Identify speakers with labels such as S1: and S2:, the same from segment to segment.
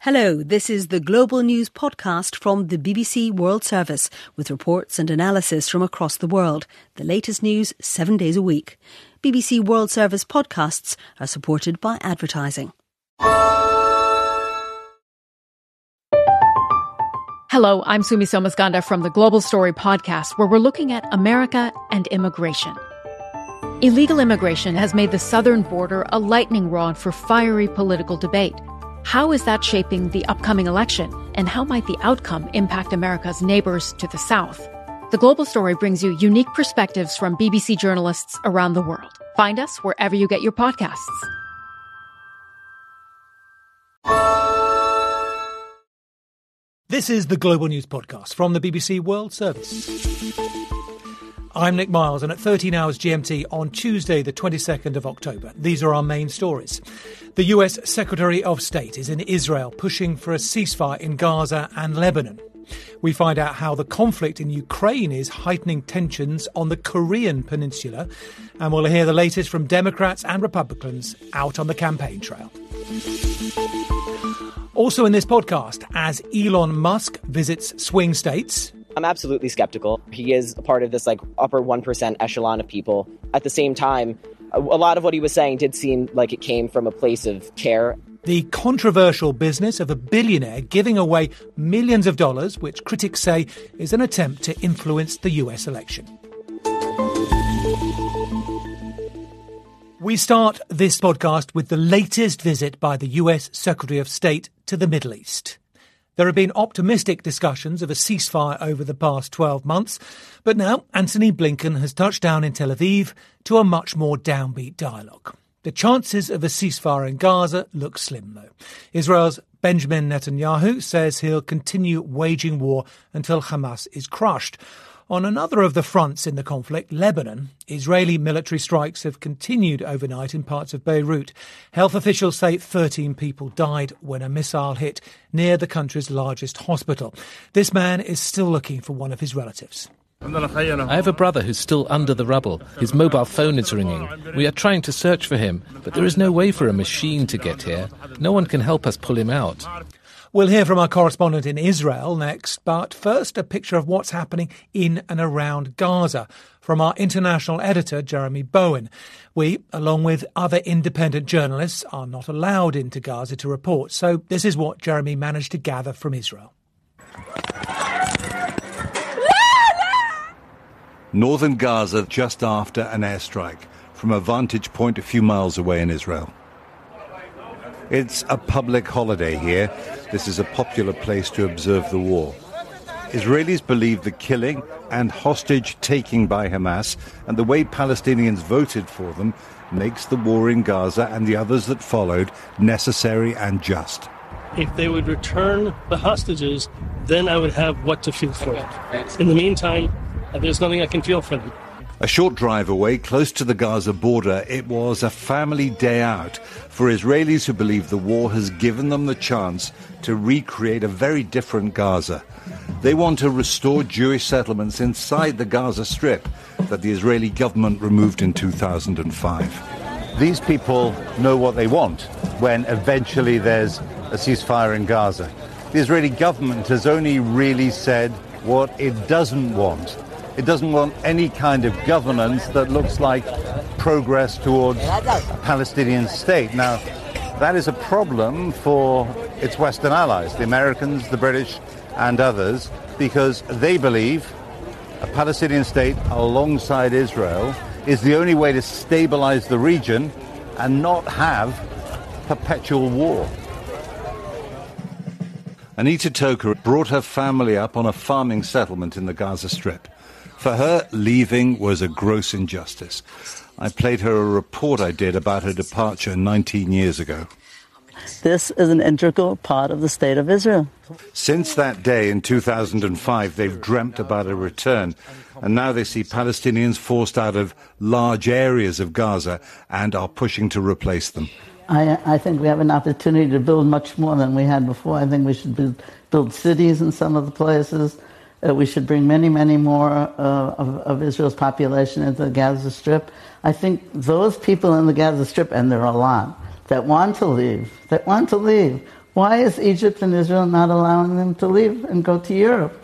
S1: Hello, this is the Global News podcast from the BBC World Service with reports and analysis from across the world. The latest news 7 days a week. BBC World Service podcasts are supported by advertising.
S2: Hello, I'm Sumi Somasganda from the Global Story podcast, where we're looking at America and immigration. Illegal immigration has made the southern border a lightning rod for fiery political debate. How is that shaping the upcoming election? And how might the outcome impact America's neighbors to the south? The Global Story brings you unique perspectives from BBC journalists around the world. Find us wherever you get your podcasts.
S3: This is the Global News podcast from the BBC World Service. I'm Nick Miles, and at 13 hours GMT on Tuesday, the 22nd of October, these are our main stories. The US Secretary of State is in Israel pushing for a ceasefire in Gaza and Lebanon. We find out how the conflict in Ukraine is heightening tensions on the Korean peninsula, and we'll hear the latest from Democrats and Republicans out on the campaign trail. Also in this podcast, as Elon Musk visits swing states.
S4: I'm absolutely skeptical. He is a part of this upper 1% echelon of people. At the same time, a lot of what he was saying did seem like it came from a place of care.
S3: The controversial business of a billionaire giving away millions of dollars, which critics say is an attempt to influence the US election. We start this podcast with the latest visit by the US Secretary of State to the Middle East. There have been optimistic discussions of a ceasefire over the past 12 months, but now Antony Blinken has touched down in Tel Aviv to a much more downbeat dialogue. The chances of a ceasefire in Gaza look slim, though. Israel's Benjamin Netanyahu says he'll continue waging war until Hamas is crushed. On another of the fronts in the conflict, Lebanon, Israeli military strikes have continued overnight in parts of Beirut. Health officials say 13 people died when a missile hit near the country's largest hospital. This man is still looking for one of his relatives.
S5: I have a brother who's still under the rubble. His mobile phone is ringing. We are trying to search for him, but there is no way for a machine to get here. No one can help us pull him out.
S3: We'll hear from our correspondent in Israel next, but first a picture of what's happening in and around Gaza from our international editor, Jeremy Bowen. We, along with other independent journalists, are not allowed into Gaza to report, so this is what Jeremy managed to gather from Israel.
S6: Northern Gaza just after an airstrike from a vantage point a few miles away in Israel. It's a public holiday here. This is a popular place to observe the war. Israelis believe the killing and hostage-taking by Hamas and the way Palestinians voted for them makes the war in Gaza and the others that followed necessary and just.
S7: If they would return the hostages, then I would have what to feel for it. In the meantime, there's nothing I can feel for them.
S6: A short drive away, close to the Gaza border, it was a family day out for Israelis who believe the war has given them the chance to recreate a very different Gaza. They want to restore Jewish settlements inside the Gaza Strip that the Israeli government removed in 2005.
S8: These people know what they want when eventually there's a ceasefire in Gaza. The Israeli government has only really said what it doesn't want. It doesn't want any kind of governance that looks like progress towards a Palestinian state. Now, that is a problem for its Western allies, the Americans, the British, and others, because they believe a Palestinian state alongside Israel is the only way to stabilize the region and not have perpetual war.
S6: Anita Toker brought her family up on a farming settlement in the Gaza Strip. For her, leaving was a gross injustice. I played her a report I did about her departure 19 years ago.
S9: This is an integral part of the state of Israel.
S6: Since that day in 2005, they've dreamt about a return, and now they see Palestinians forced out of large areas of Gaza and are pushing to replace them.
S9: I think we have an opportunity to build much more than we had before. I think we should build cities in some of the places. We should bring many, many more of Israel's population into the Gaza Strip. I think those people in the Gaza Strip, and there are a lot, that want to leave, Why is Egypt and Israel not allowing them to leave and go to Europe?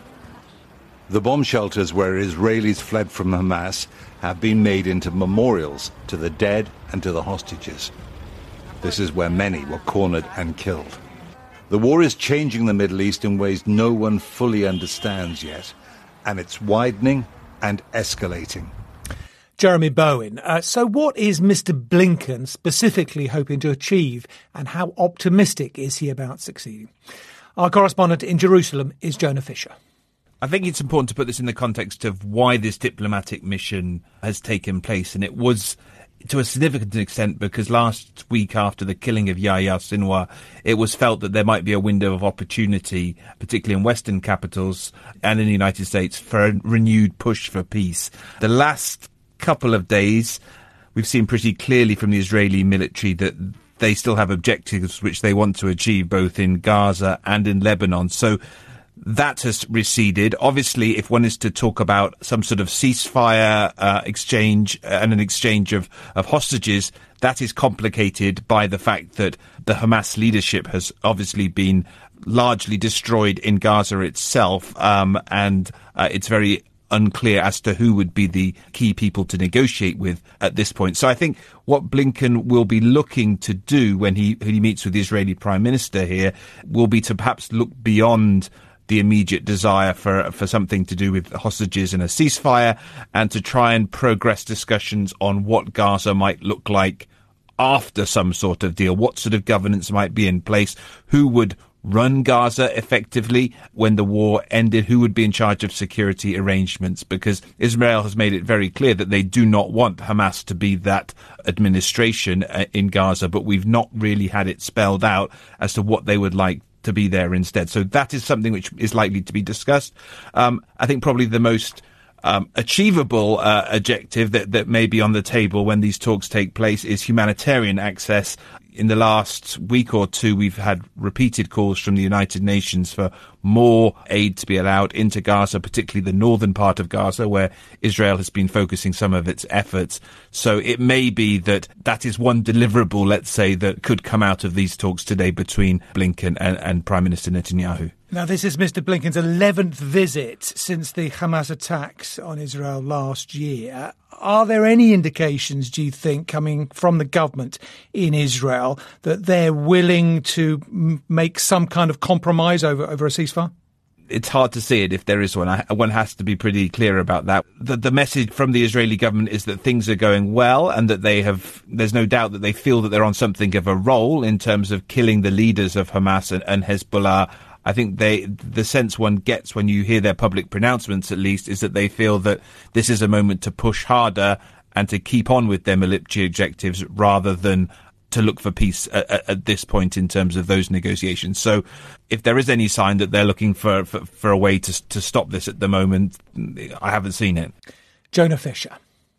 S6: The bomb shelters where Israelis fled from Hamas have been made into memorials to the dead and to the hostages. This is where many were cornered and killed. The war is changing the Middle East in ways no one fully understands yet, and it's widening and escalating.
S3: Jeremy Bowen. So what is Mr. Blinken specifically hoping to achieve, and how optimistic is he about succeeding? Our correspondent in Jerusalem is Jonah Fisher.
S10: I think it's important to put this in the context of why this diplomatic mission has taken place. And it was to a significant extent because last week after the killing of Yahya Sinwar, it was felt that there might be a window of opportunity, particularly in Western capitals and in the United States, for a renewed push for peace. The last couple of days, we've seen pretty clearly from the Israeli military that they still have objectives which they want to achieve both in Gaza and in Lebanon. So that has receded. Obviously, if one is to talk about some sort of ceasefire exchange and an exchange of hostages, that is complicated by the fact that the Hamas leadership has obviously been largely destroyed in Gaza itself, and it's very unclear as to who would be the key people to negotiate with at this point. So I think what Blinken will be looking to do when he meets with the Israeli Prime Minister here will be to perhaps look beyond the immediate desire for something to do with hostages and a ceasefire, and to try and progress discussions on what Gaza might look like after some sort of deal, what sort of governance might be in place, who would run Gaza effectively when the war ended, who would be in charge of security arrangements, because Israel has made it very clear that they do not want Hamas to be that administration in Gaza, but we've not really had it spelled out as to what they would like to be there instead. So that is something which is likely to be discussed. I think probably the most achievable objective that may be on the table when these talks take place is humanitarian access. In the last week or two, we've had repeated calls from the United Nations for more aid to be allowed into Gaza, particularly the northern part of Gaza, where Israel has been focusing some of its efforts. So it may be that is one deliverable, let's say, that could come out of these talks today between Blinken and Prime Minister Netanyahu.
S3: Now, this is Mr. Blinken's 11th visit since the Hamas attacks on Israel last year. Are there any indications, do you think, coming from the government in Israel that they're willing to make some kind of compromise over a ceasefire?
S10: It's hard to see it if there is one. One has to be pretty clear about that. The message from the Israeli government is that things are going well and that there's no doubt that they feel that they're on something of a roll in terms of killing the leaders of Hamas and Hezbollah. I think the sense one gets when you hear their public pronouncements, at least, is that they feel that this is a moment to push harder and to keep on with their military objectives rather than to look for peace at this point in terms of those negotiations. So if there is any sign that they're looking for a way to stop this at the moment, I haven't seen it.
S3: Jonah Fisher.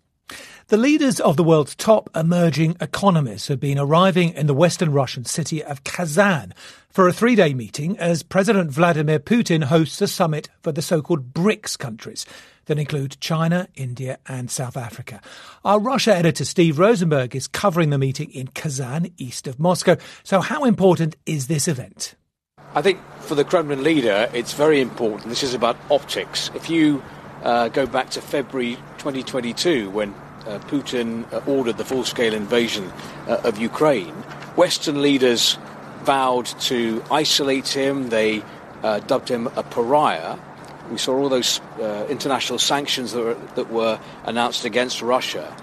S3: The leaders of the world's top emerging economies have been arriving in the western Russian city of Kazan for a 3-day meeting as President Vladimir Putin hosts a summit for the so-called BRICS countries that include China, India and South Africa. Our Russia editor Steve Rosenberg is covering the meeting in Kazan, east of Moscow. So how important is this event?
S11: I think for the Kremlin leader, it's very important. This is about optics. If you go back to February 2022, when Putin ordered the full-scale invasion of Ukraine, Western leaders vowed to isolate him. They dubbed him a pariah. We saw all those international sanctions that were announced against Russia.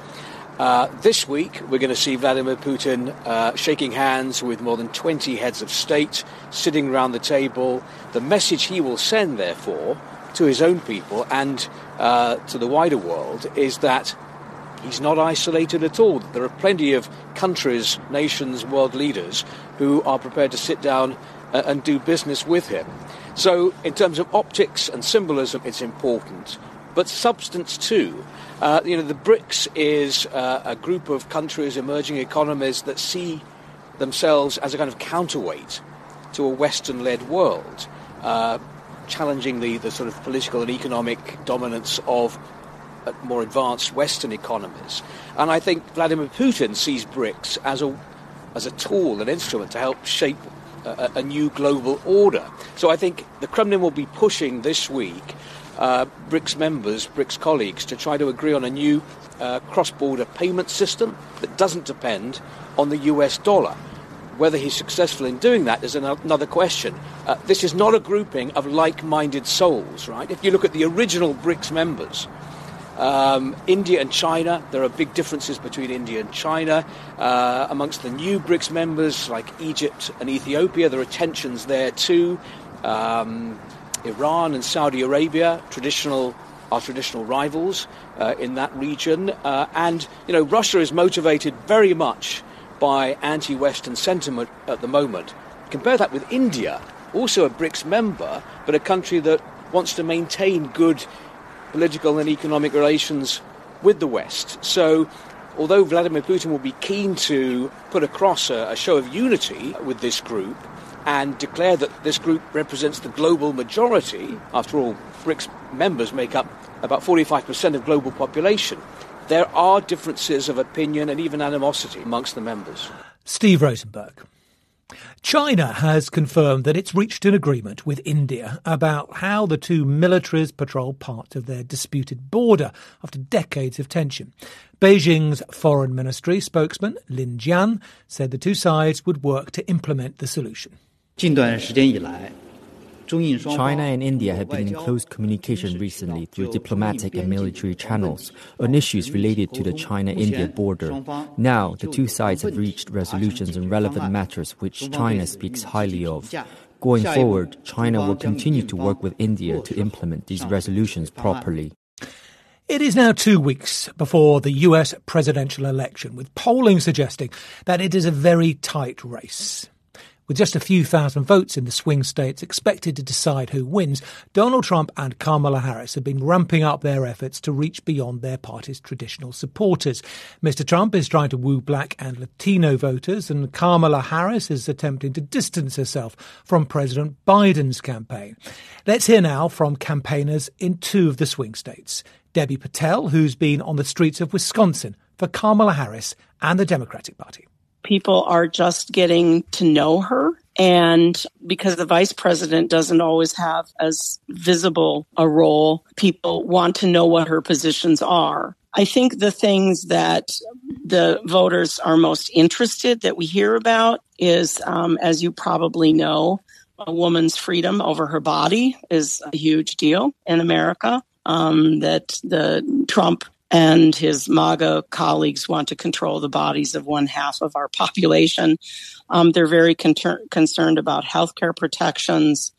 S11: This week, we're going to see Vladimir Putin shaking hands with more than 20 heads of state, sitting around the table. The message he will send, therefore, to his own people and to the wider world is that he's not isolated at all. There are plenty of countries, nations, world leaders who are prepared to sit down and do business with him. So in terms of optics and symbolism, it's important. But substance too. The BRICS is a group of countries, emerging economies that see themselves as a kind of counterweight to a Western-led world, challenging the sort of political and economic dominance of more advanced Western economies. And I think Vladimir Putin sees BRICS as a tool, an instrument to help shape a new global order. So I think the Kremlin will be pushing this week BRICS members, BRICS colleagues, to try to agree on a new cross-border payment system that doesn't depend on the US dollar. Whether he's successful in doing that is another question. This is not a grouping of like-minded souls, right? If you look at the original BRICS members, India and China, there are big differences between India and China. Amongst the new BRICS members, like Egypt and Ethiopia, there are tensions there too. Iran and Saudi Arabia, traditional rivals in that region. And, Russia is motivated very much by anti-Western sentiment at the moment. Compare that with India, also a BRICS member, but a country that wants to maintain good political and economic relations with the West. So, although Vladimir Putin will be keen to put across a show of unity with this group and declare that this group represents the global majority, after all, BRICS members make up about 45% of global population, there are differences of opinion and even animosity amongst the members.
S3: Steve Rosenberg. China has confirmed that it's reached an agreement with India about how the two militaries patrol parts of their disputed border after decades of tension. Beijing's Foreign Ministry spokesman Lin Jian said the two sides would work to implement the solution.
S12: China and India have been in close communication recently through diplomatic and military channels on issues related to the China-India border. Now, the two sides have reached resolutions on relevant matters which China speaks highly of. Going forward, China will continue to work with India to implement these resolutions properly.
S3: It is now 2 weeks before the US presidential election, with polling suggesting that it is a very tight race. With just a few thousand votes in the swing states expected to decide who wins, Donald Trump and Kamala Harris have been ramping up their efforts to reach beyond their party's traditional supporters. Mr. Trump is trying to woo black and Latino voters, and Kamala Harris is attempting to distance herself from President Biden's campaign. Let's hear now from campaigners in two of the swing states. Debbie Patel, who's been on the streets of Wisconsin for Kamala Harris and the Democratic Party.
S13: People are just getting to know her. And because the vice president doesn't always have as visible a role, people want to know what her positions are. I think the things that the voters are most interested that we hear about is, as you probably know, a woman's freedom over her body is a huge deal in America, that the Trump and his MAGA colleagues want to control the bodies of 1/2 of our population. They're very concerned about healthcare protections.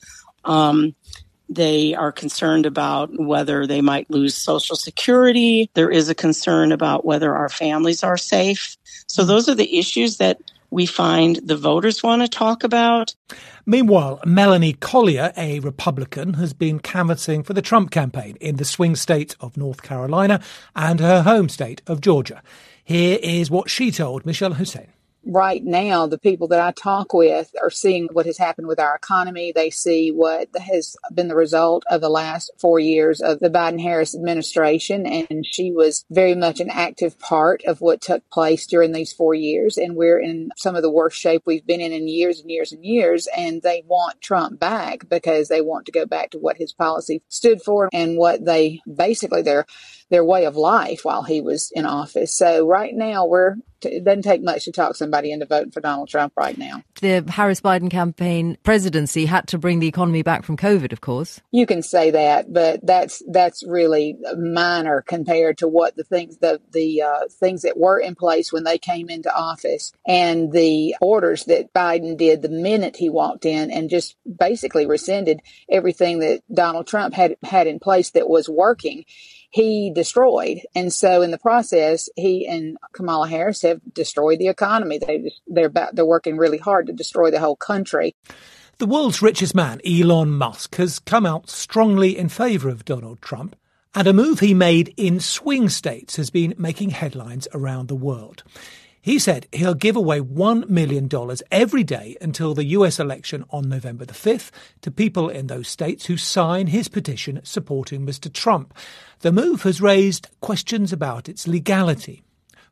S13: They are concerned about whether they might lose Social Security. There is a concern about whether our families are safe. So those are the issues that we find the voters want to talk about.
S3: Meanwhile, Melanie Collier, a Republican, has been canvassing for the Trump campaign in the swing state of North Carolina and her home state of Georgia. Here is what she told Michelle Hussein.
S14: Right now, the people that I talk with are seeing what has happened with our economy. They see what has been the result of the last 4 years of the Biden-Harris administration. And she was very much an active part of what took place during these 4 years. And we're in some of the worst shape we've been in years and years and years. And they want Trump back because they want to go back to what his policy stood for and what they basically their way of life while he was in office. So right now, it doesn't take much to talk somebody into voting for Donald Trump right now.
S15: The Harris-Biden campaign presidency had to bring the economy back from COVID, of course.
S14: You can say that, but that's really minor compared to what the things that were in place when they came into office and the orders that Biden did the minute he walked in and just basically rescinded everything that Donald Trump had in place that was working. He destroyed. And so in the process, he and Kamala Harris have destroyed the economy. They're working really hard to destroy the whole country.
S3: The world's richest man, Elon Musk, has come out strongly in favour of Donald Trump, and a move he made in swing states has been making headlines around the world. He said he'll give away $1 million every day until the US election on November the 5th to people in those states who sign his petition supporting Mr. Trump. The move has raised questions about its legality.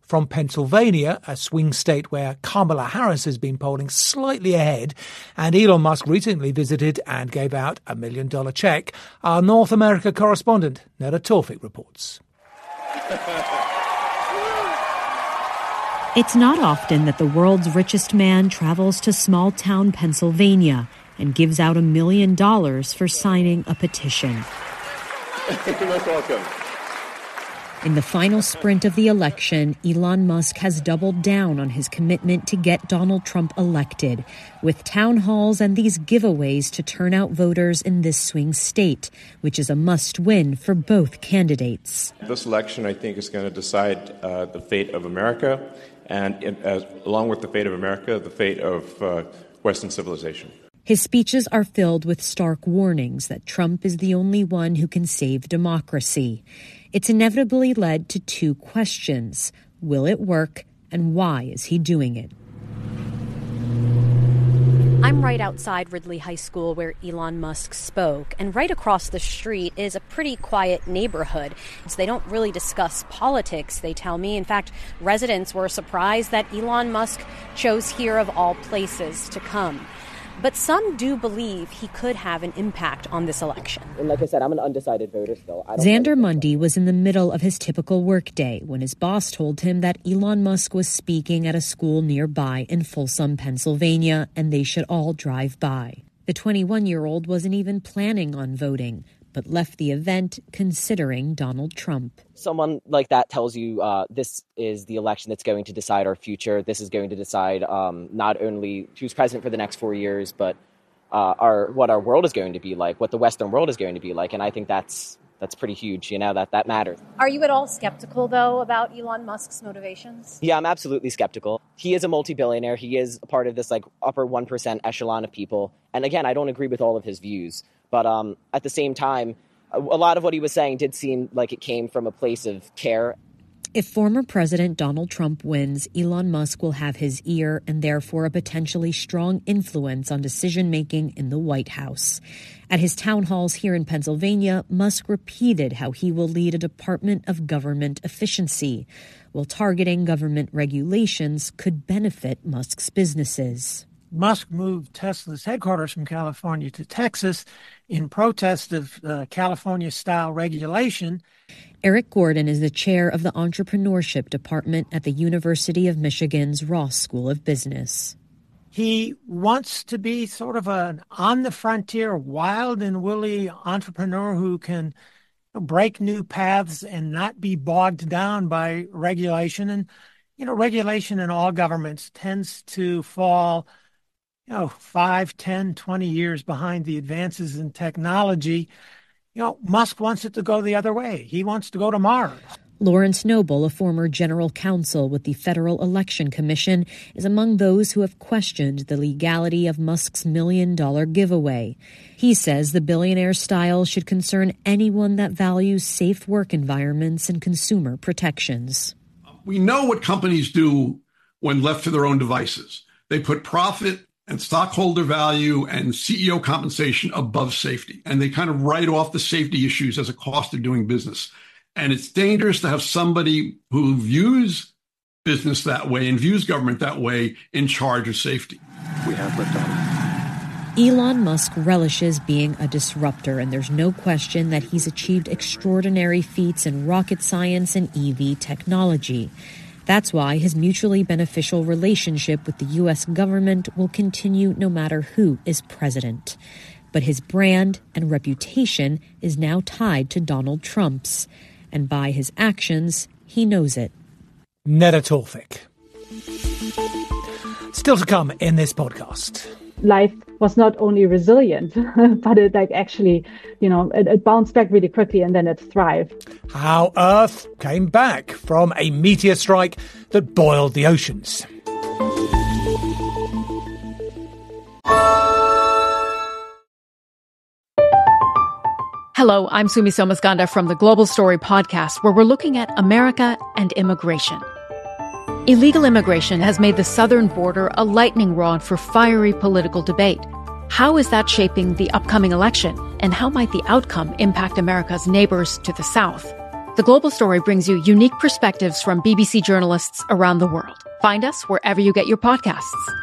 S3: from Pennsylvania, a swing state where Kamala Harris has been polling slightly ahead, and Elon Musk recently visited and gave out $1 million check. Our North America correspondent, Neda Tawfik, reports.
S16: It's not often that the world's richest man travels to small-town Pennsylvania and gives out $1 million for signing a petition.
S17: You're most welcome.
S16: In the final sprint of the election, Elon Musk has doubled down on his commitment to get Donald Trump elected, with town halls and these giveaways to turn out voters in this swing state, which is a must-win for both candidates.
S17: This election, I think, is going to decide the fate of America, and along with the fate of America, the fate of Western civilization.
S16: His speeches are filled with stark warnings that Trump is the only one who can save democracy. It's inevitably led to two questions. Will it work, and why is he doing it?
S18: I'm right outside Ridley High School where Elon Musk spoke, and right across the street is a pretty quiet neighborhood. So they don't really discuss politics, they tell me. In fact, residents were surprised that Elon Musk chose here of all places to come. But some do believe he could have an impact on this election.
S4: And like I said, I'm an undecided voter still.
S16: Xander Mundy was in the middle of his typical workday when his boss told him that Elon Musk was speaking at a school nearby in Folsom, Pennsylvania, and they should all drive by. The 21-year-old wasn't even planning on voting, but left the event considering Donald Trump.
S4: Someone like that tells you this is the election that's going to decide our future. This is going to decide not only who's president for the next 4 years, but what our world is going to be like, what the Western world is going to be like. And I think that's pretty huge, that matters.
S18: Are you at all skeptical, though, about Elon Musk's motivations?
S4: Yeah, I'm absolutely skeptical. He is a multi-billionaire. He is a part of this upper 1% echelon of people. And again, I don't agree with all of his views. But at the same time, a lot of what he was saying did seem like it came from a place of care.
S16: If former President Donald Trump wins, Elon Musk will have his ear and therefore a potentially strong influence on decision-making in the White House. At his town halls here in Pennsylvania, Musk repeated how he will lead a Department of Government Efficiency, while targeting government regulations could benefit Musk's businesses.
S19: Musk moved Tesla's headquarters from California to Texas in protest of California-style regulation.
S16: Eric Gordon is the chair of the entrepreneurship department at the University of Michigan's Ross School of Business.
S19: He wants to be sort of an on-the-frontier, wild and woolly entrepreneur who can break new paths and not be bogged down by regulation. And, regulation in all governments tends to fall 5, 10, 20 years behind the advances in technology. Musk wants it to go the other way. He wants to go to Mars.
S16: Lawrence Noble, a former general counsel with the Federal Election Commission, is among those who have questioned the legality of Musk's $1 million giveaway. He says the billionaire's style should concern anyone that values safe work environments and consumer protections.
S20: We know what companies do when left to their own devices. They put profit and stockholder value and CEO compensation above safety. And they kind of write off the safety issues as a cost of doing business. And it's dangerous to have somebody who views business that way and views government that way in charge of safety.
S17: We have liftoff.
S16: Elon Musk relishes being a disruptor, and there's no question that he's achieved extraordinary feats in rocket science and EV technology. That's why his mutually beneficial relationship with the U.S. government will continue no matter who is president. But his brand and reputation is now tied to Donald Trump's. And by his actions, he knows it.
S3: Neda Tawfik. Still to come in this podcast.
S21: Life was not only resilient, but it it bounced back really quickly and then it thrived.
S3: How Earth came back from a meteor strike that boiled the oceans.
S2: Hello, I'm Sumi Somaskanda from the Global Story podcast, where we're looking at America and immigration. Illegal immigration has made the southern border a lightning rod for fiery political debate. How is that shaping the upcoming election? And how might the outcome impact America's neighbors to the south? The Global Story brings you unique perspectives from BBC journalists around the world. Find us wherever you get your podcasts.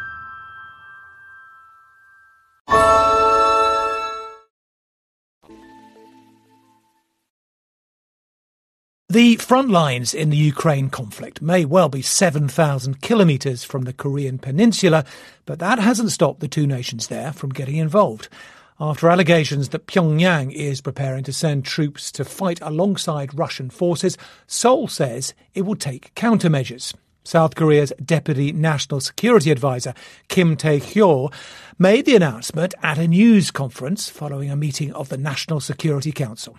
S3: The front lines in the Ukraine conflict may well be 7,000 kilometres from the Korean peninsula, but that hasn't stopped the two nations there from getting involved. After allegations that Pyongyang is preparing to send troops to fight alongside Russian forces, Seoul says it will take countermeasures. South Korea's Deputy National Security Advisor, Kim Tae-hyo, made the announcement at a news conference following a meeting of the National Security Council.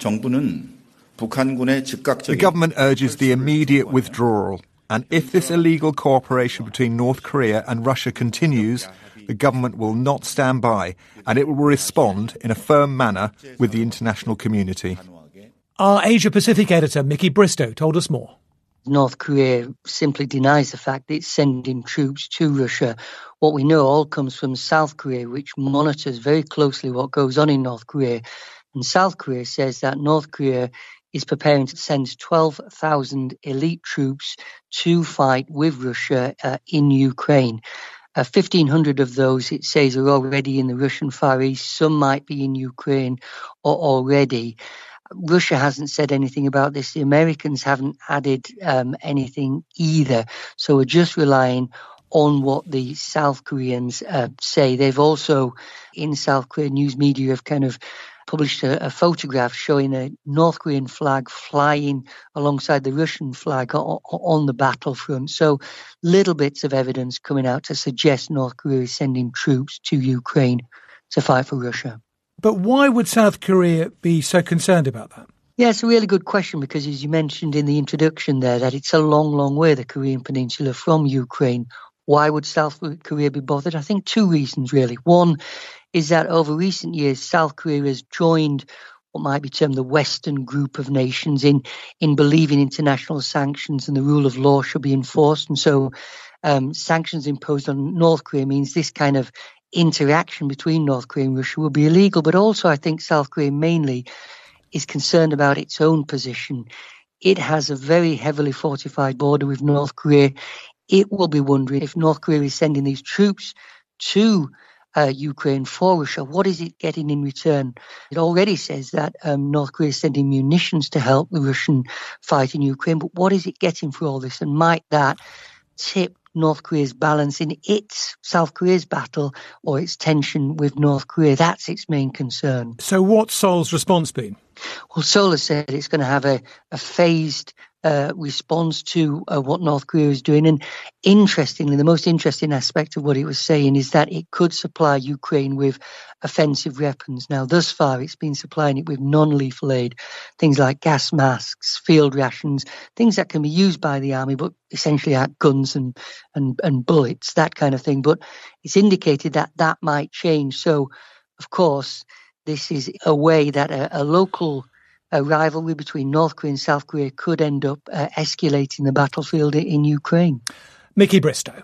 S1: The government urges the immediate withdrawal, and if this illegal cooperation between North Korea and Russia continues, the government will not stand by, and it will respond in a firm manner with the international community.
S3: Our Asia-Pacific editor, Mickey Bristow, told us more.
S22: North Korea simply denies the fact that it's sending troops to Russia. What we know all comes from South Korea, which monitors very closely what goes on in North Korea. And South Korea says that North Korea is preparing to send 12,000 elite troops to fight with Russia in Ukraine. 1,500 of those, it says, are already in the Russian Far East. Some might be in Ukraine already. Russia hasn't said anything about this. The Americans haven't added anything either. So we're just relying on what the South Koreans say. They've also, in South Korean news media, have kind of published a photograph showing a North Korean flag flying alongside the Russian flag on the battlefront. So little bits of evidence coming out to suggest North Korea is sending troops to Ukraine to fight for Russia.
S3: But why would South Korea be so concerned about that?
S22: Yeah, it's a really good question because, as you mentioned in the introduction there, that it's a long, long way, the Korean Peninsula, from Ukraine. Why would South Korea be bothered? I think two reasons, really. One is that over recent years, South Korea has joined what might be termed the Western group of nations in believing international sanctions and the rule of law should be enforced. And so sanctions imposed on North Korea means this kind of interaction between North Korea and Russia will be illegal. But also I think South Korea mainly is concerned about its own position. It has a very heavily fortified border with North Korea. It will be wondering if North Korea is sending these troops to Ukraine for Russia, what is it getting in return? It already says that North Korea is sending munitions to help the Russian fight in Ukraine, but what is it getting for all this? And might that tip North Korea's balance in its South Korea's battle or its tension with North Korea? That's its main concern.
S3: So what's Seoul's response been?
S22: Well, Seoul has said it's going to have a phased response to what North Korea is doing. And interestingly, the most interesting aspect of what it was saying is that it could supply Ukraine with offensive weapons. Now, thus far, it's been supplying it with non-lethal aid, things like gas masks, field rations, things that can be used by the army, but essentially are guns and bullets, that kind of thing. But it's indicated that that might change. So, of course, this is a way that a local rivalry between North Korea and South Korea could end up escalating the battlefield in Ukraine.
S3: Mickey Bristow.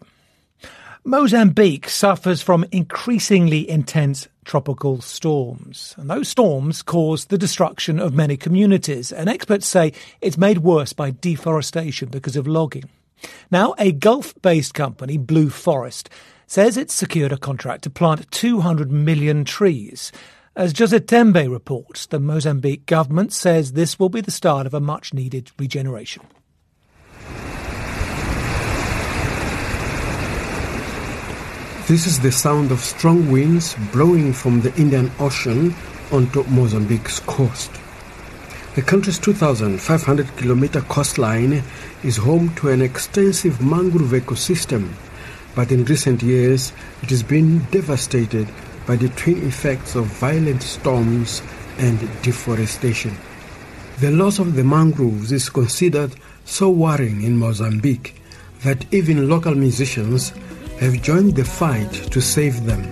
S3: Mozambique suffers from increasingly intense tropical storms, and those storms cause the destruction of many communities, and experts say it's made worse by deforestation because of logging. Now, a Gulf-based company, Blue Forest, says it's secured a contract to plant 200 million trees. As José Tembe reports, the Mozambique government says this will be the start of a much-needed regeneration.
S23: This is the sound of strong winds blowing from the Indian Ocean onto Mozambique's coast. The country's 2,500-kilometer coastline is home to an extensive mangrove ecosystem, but in recent years it has been devastated by the twin effects of violent storms and deforestation. The loss of the mangroves is considered so worrying in Mozambique that even local musicians have joined the fight to save them.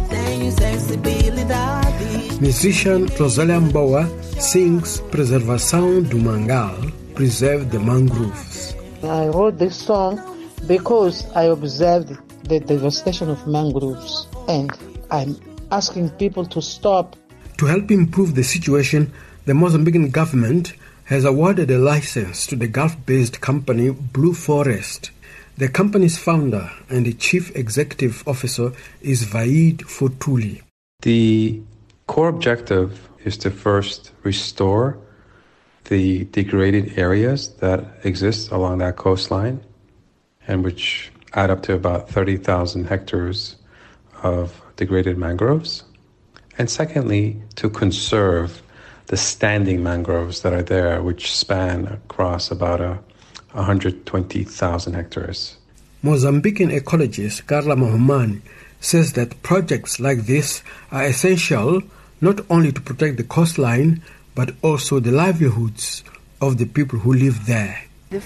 S23: Musician Rosalia Mbowa sings Preservação do Mangal, Preserve the Mangroves.
S24: I wrote this song because I observed the devastation of mangroves, and I'm asking people to stop.
S23: To help improve the situation, the Mozambican government has awarded a license to the Gulf-based company Blue Forest. The company's founder and chief executive officer is Vaid Fotuli.
S5: The core objective is to first restore the degraded areas that exist along that coastline, and which add up to about 30,000 hectares of degraded mangroves. And secondly, to conserve the standing mangroves that are there, which span across about 120,000 hectares.
S23: Mozambican ecologist Carla Mohamani says that projects like this are essential not only to protect the coastline, but also the livelihoods of the people who live there.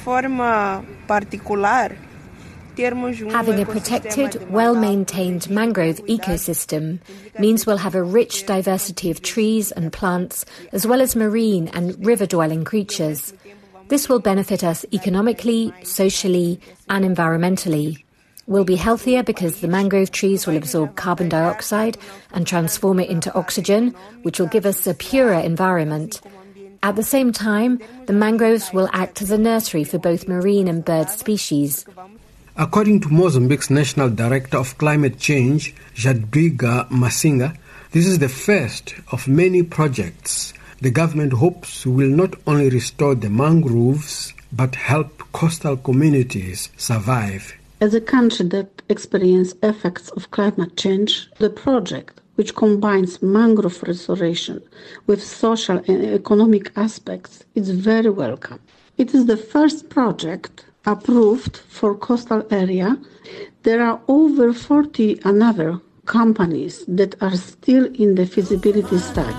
S7: Having a protected, well-maintained mangrove ecosystem means we'll have a rich diversity of trees and plants, as well as marine and river-dwelling creatures. This will benefit us economically, socially, and environmentally. We'll be healthier because the mangrove trees will absorb carbon dioxide and transform it into oxygen, which will give us a purer environment. At the same time, the mangroves will act as a nursery for both marine and bird species.
S23: According to Mozambique's National Director of Climate Change, Jadwiga Masinga, this is the first of many projects the government hopes will not only restore the mangroves, but help coastal communities survive.
S24: As a country that experiences effects of climate change, the project, which combines mangrove restoration with social and economic aspects, is very welcome. It is the first project approved for coastal area. There are over 40 other companies that are still in the feasibility study.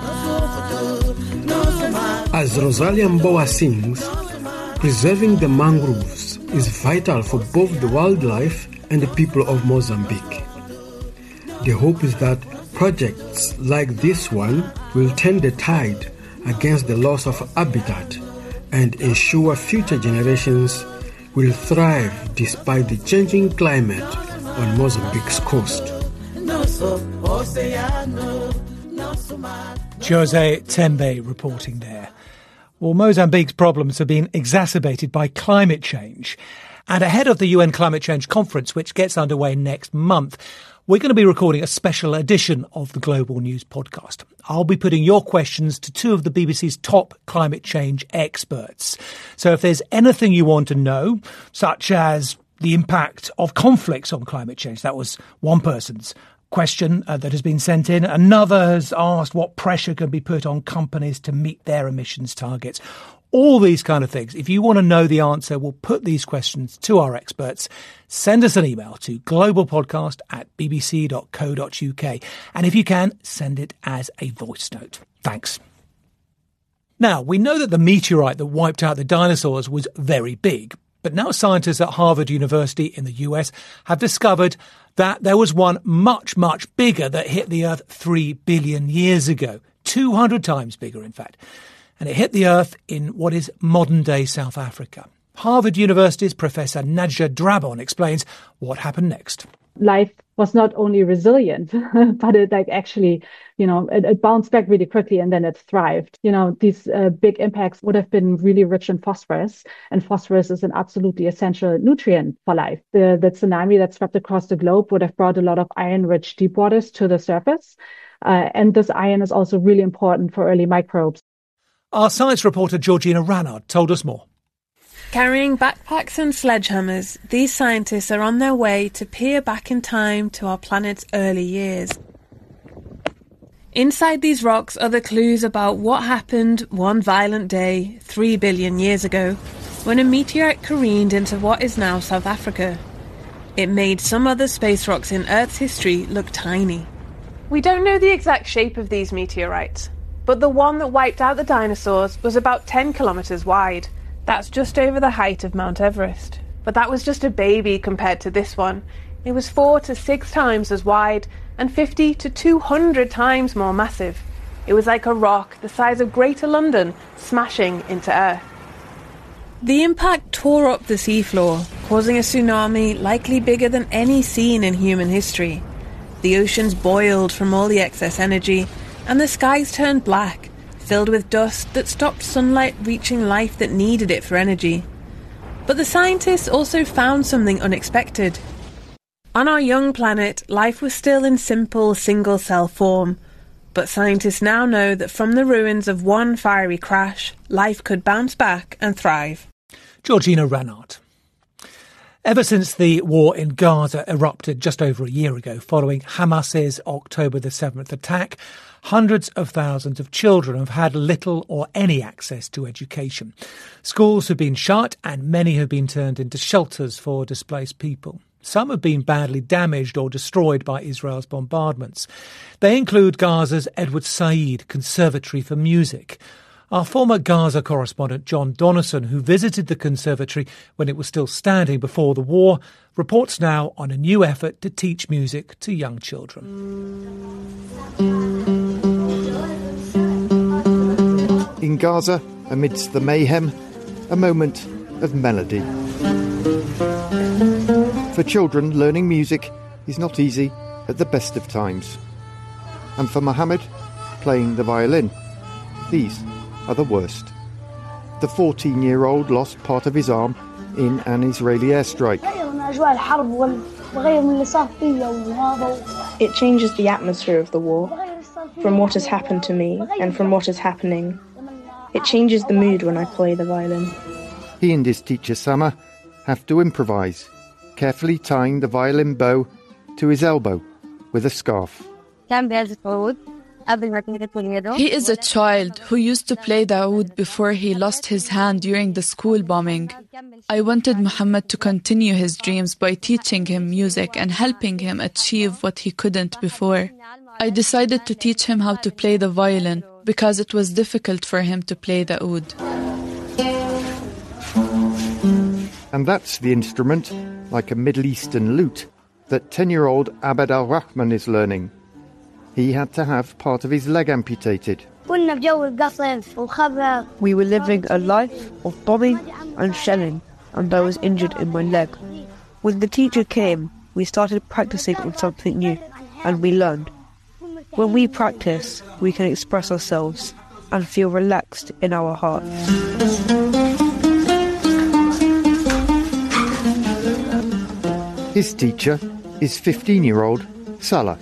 S23: As Rosalia Mbowa sings, preserving the mangroves is vital for both the wildlife and the people of Mozambique. The hope is that projects like this one will turn the tide against the loss of habitat and ensure future generations will thrive despite the changing climate on Mozambique's coast.
S3: Jose Tembe reporting there. Well, Mozambique's problems have been exacerbated by climate change. And ahead of the UN Climate Change Conference, which gets underway next month, we're going to be recording a special edition of the Global News podcast. I'll be putting your questions to two of the BBC's top climate change experts. So if there's anything you want to know, such as the impact of conflicts on climate change, that was one person's question that has been sent in. Another has asked what pressure can be put on companies to meet their emissions targets. All these kind of things. If you want to know the answer, we'll put these questions to our experts. Send us an email to globalpodcast@bbc.co.uk. And if you can, send it as a voice note. Thanks. Now, we know that the meteorite that wiped out the dinosaurs was very big. But now scientists at Harvard University in the US have discovered that there was one much, much bigger that hit the Earth 3 billion years ago. 200 times bigger, in fact. And it hit the Earth in what is modern-day South Africa. Harvard University's Professor Nadja Drabon explains what happened next.
S21: Life was not only resilient, but it it bounced back really quickly and then it thrived. These big impacts would have been really rich in phosphorus, and phosphorus is an absolutely essential nutrient for life. The tsunami that swept across the globe would have brought a lot of iron-rich deep waters to the surface. And this iron is also really important for early microbes.
S3: Our science reporter Georgina Ranard told us more.
S8: Carrying backpacks and sledgehammers, these scientists are on their way to peer back in time to our planet's early years. Inside these rocks are the clues about what happened one violent day 3 billion years ago, when a meteorite careened into what is now South Africa. It made some other space rocks in Earth's history look tiny. We don't know the exact shape of these meteorites, but the one that wiped out the dinosaurs was about 10 kilometres wide. That's just over the height of Mount Everest. But that was just a baby compared to this one. It was 4 to 6 times as wide and 50 to 200 times more massive. It was like a rock the size of Greater London smashing into Earth. The impact tore up the seafloor, causing a tsunami likely bigger than any seen in human history. The oceans boiled from all the excess energy, and the skies turned black, filled with dust that stopped sunlight reaching life that needed it for energy. But the scientists also found something unexpected. On our young planet, life was still in simple single-cell form, but scientists now know that from the ruins of one fiery crash, life could bounce back and thrive.
S3: Georgina Ranart. Ever since the war in Gaza erupted just over a year ago following Hamas's October the 7th attack, hundreds of thousands of children have had little or any access to education. Schools have been shut and many have been turned into shelters for displaced people. Some have been badly damaged or destroyed by Israel's bombardments. They include Gaza's Edward Said Conservatory for Music. Our former Gaza correspondent John Donnison, who visited the conservatory when it was still standing before the war, reports now on a new effort to teach music to young children.
S6: In Gaza, amidst the mayhem, a moment of melody. For children, learning music is not easy at the best of times. And for Mohammed, playing the violin, these are the worst. The 14-year-old lost part of his arm in an Israeli airstrike.
S9: It changes the atmosphere of the war, from what has happened to me and from what is happening. It changes the mood when I play the violin.
S6: He and his teacher Sama have to improvise, carefully tying the violin bow to his elbow with a scarf.
S10: He is a child who used to play the oud before he lost his hand during the school bombing. I wanted Muhammad to continue his dreams by teaching him music and helping him achieve what he couldn't before. I decided to teach him how to play the violin because it was difficult for him to play the oud.
S6: And that's the instrument, like a Middle Eastern lute, that 10-year-old Abed al-Rahman is learning. He had to have part of his leg amputated.
S11: We were living a life of bombing and shelling, and I was injured in my leg. When the teacher came, we started practicing on something new, and we learned. When we practice, we can express ourselves and feel relaxed in our hearts.
S6: His teacher is 15-year-old Salah.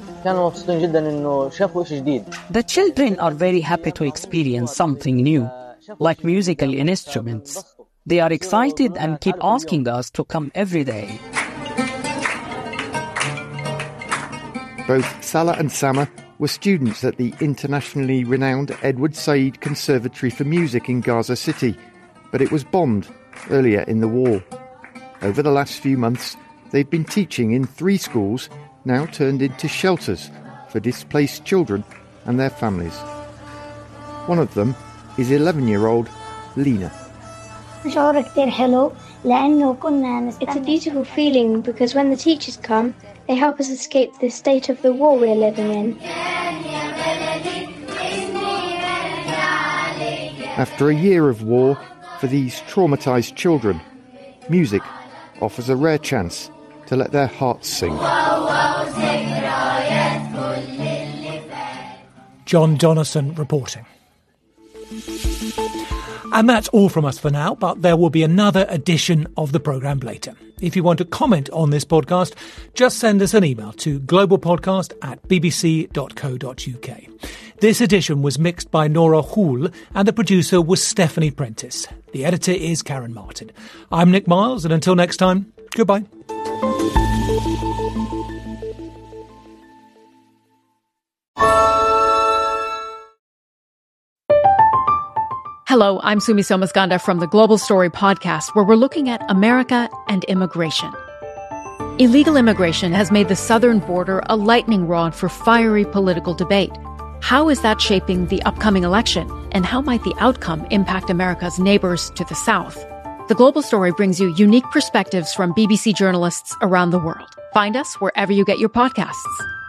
S25: The children are very happy to experience something new, like musical instruments. They are excited and keep asking us to come every day.
S6: Both Salah and Sama were students at the internationally renowned Edward Said Conservatory for Music in Gaza City, but it was bombed earlier in the war. Over the last few months, they've been teaching in 3 schools, now turned into shelters for displaced children and their families. One of them is 11-year-old Lena.
S11: It's a beautiful feeling because when the teachers come, they help us escape the state of the war we're living in.
S6: After a year of war, for these traumatised children, music offers a rare chance to let their hearts sing.
S3: John Donnison reporting. And that's all from us for now, but there will be another edition of the programme later. If you want to comment on this podcast, just send us an email to globalpodcast@bbc.co.uk. This edition was mixed by Nora Houle and the producer was Stephanie Prentice. The editor is Karen Martin. I'm Nick Miles, and until next time, goodbye.
S2: Hello, I'm Sumi Somaskanda from the Global Story podcast, where we're looking at America and immigration. Illegal immigration has made the southern border a lightning rod for fiery political debate. How is that shaping the upcoming election? And how might the outcome impact America's neighbors to the south? The Global Story brings you unique perspectives from BBC journalists around the world. Find us wherever you get your podcasts.